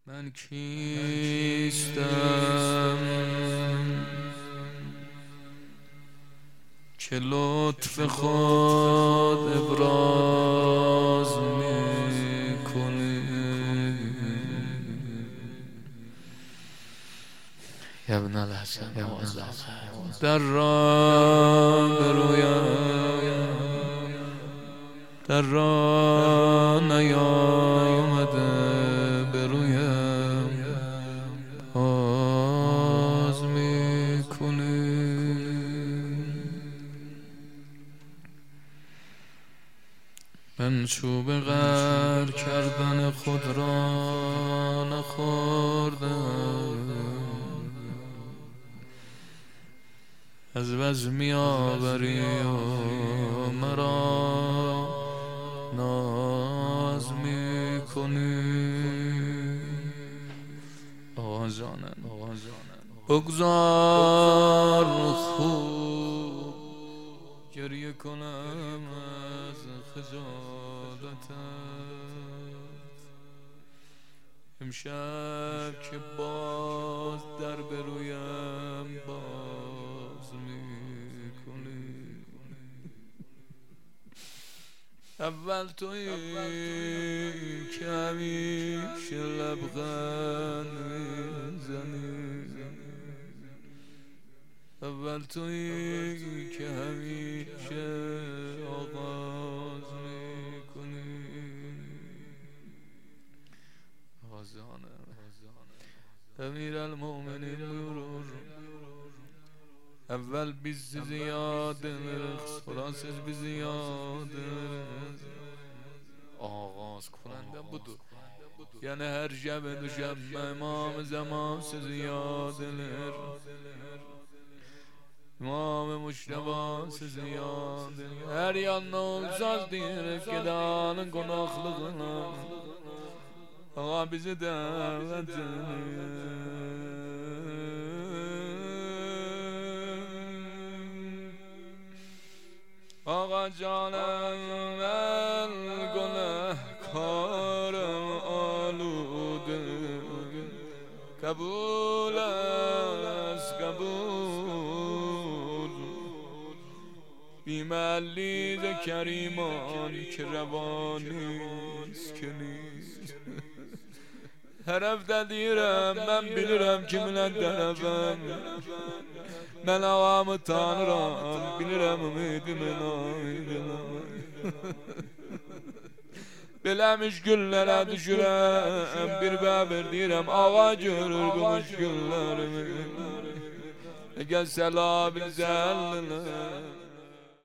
من کیستم که لطف خود ابراز میکنی یا ابن الحسن در راه برویم در راه نیامده برویم باز میکنی من چوب غر کردن خود را نخوردم از وز میآوری و مرا ناز میکنی آوازانم بگذار خوب گریه کنم از خجالتت امشب که باز در برویم باز میکنی اول تویی که همیشه لبخند میزنی اول تویی که همیشه آغاز میکنی امیرالمومنین buyurur evvel biz sizi yad ederiz sonra siz bizi yad ederiz آغاز کننده budur yani her şeb düşem imam zaman sizi yad eder İmam-ı Muşteba sizi yad eder her yanına olsaz diyerek gedanın konaklığına Ağa bizi davet Ağa canım el günahkarım alude Kabul es kabul Bimelli de keriman ki revaniz keniz Her evde direm ben bilirim kiminle derevem Ben ağamı tanırım bilirim ümidimin aydın Bilemiş güllere düşürem bir beber direm ağa görür bu müşküllerimi Gel selam bil zellile